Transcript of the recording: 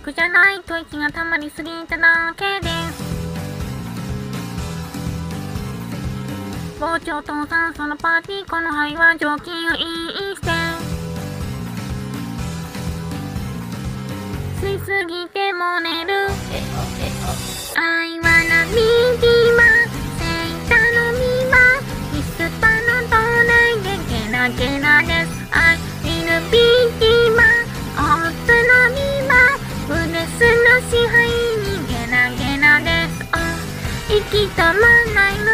くじゃないと息が溜まりすぎただけです。傍聴と酸素のパーティー、この肺は蒸気をいいして吸いすぎても寝る。I wanna be Dima セイタの実はミスパの島内でゲラゲラです。I will be Dima オーツの実はブレスの支配にゲラゲラです。息止まない